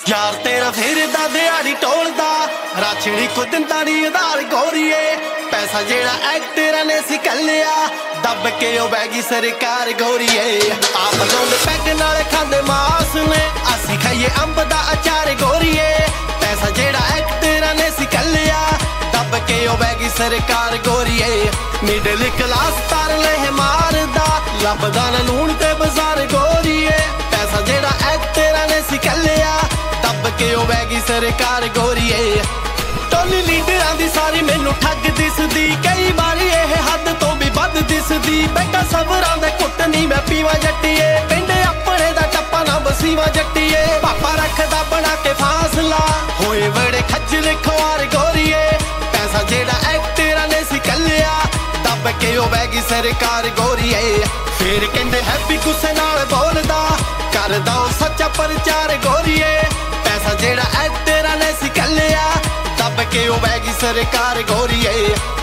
यार तेरा फिरदा दिहाड़ी टोलदा राछड़ी को दिंदा नी उधार गोरीए पैसा जेड़ा एक्टरा ने सी कलिया दब के ओ बैगी सरकार गोरीए आप लाउंदे पैग नाल खांदे मास ने असी खाइए अंब दा अचार गोरीए पैसा जेड़ा एक्टरा ने सी कलिया दब के ओ बैगी सरकार गोरीए मिडल क्लास तार ले मारदा लभदा ना लूण ते बाजार गोरीए पैसा जेड़ा एक्टरा ने सी कलिया दब के ओ बैगी सरकार गोरीए टोली लीडरां दी सारी मैनू ठग दिसदी कई बारी ये हद तो भी वध दिसदी बेटा सबरां दे कुट नहीं मैं पीवा जट्टीए पिंड अपने दा टप्पा ना बसीवा जट्टीए पापा रखदा बना के फासला होए बड़े खज्जल खुआर गोरीए पैसा जेड़ा एक्टरा ने सी कलिया दब के ओ बैगी सरकार गोरीए फिर कहंदे हैप्पी गुस्से नाल बोलदा करदा ओ सच्चा प्रचार गोरीए पैसा जेड़ा एक्टरा ने सी कलिया दब के ओ बैगी सरकार गोरीए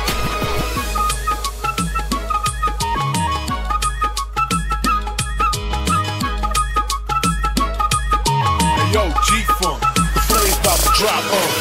Yo, G-Funk, the flame's about to drop on.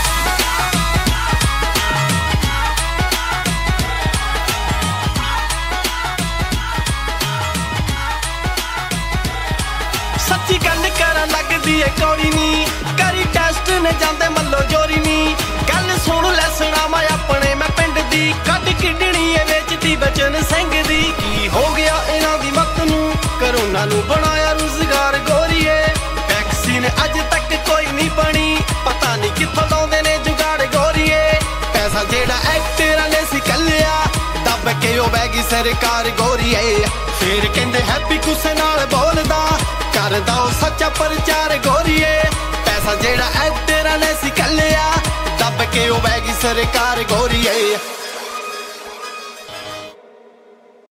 सच्ची गल करन लगदी ए कोई नी करी टेस्ट ने जांदे मल्लो जोरी नी गल सुन ले सुणावां अपने मैं पिंड दी कद किडनी ए वेचदी बचन सिंह दी की हो गया इन्हां दी मत नू करोना नू बनाया रोजगार गोरीए वैक्सीन अज तक कोई नहीं बनी पता नहीं कित्थों लाउंदे ने जुगाड़ गोरीए पैसा जेड़ा एक्टरा ने सी कलिया दब के ओ बैगी सरकार गोरीए फिर कहंदे हैप्पी गुस्से नाल बोलदा करदा ओ सच्चा प्रचार गोरीए पैसा जेड़ा एक्टरा ने सी कलिया दब के ओ बैगी सरकार गोरीए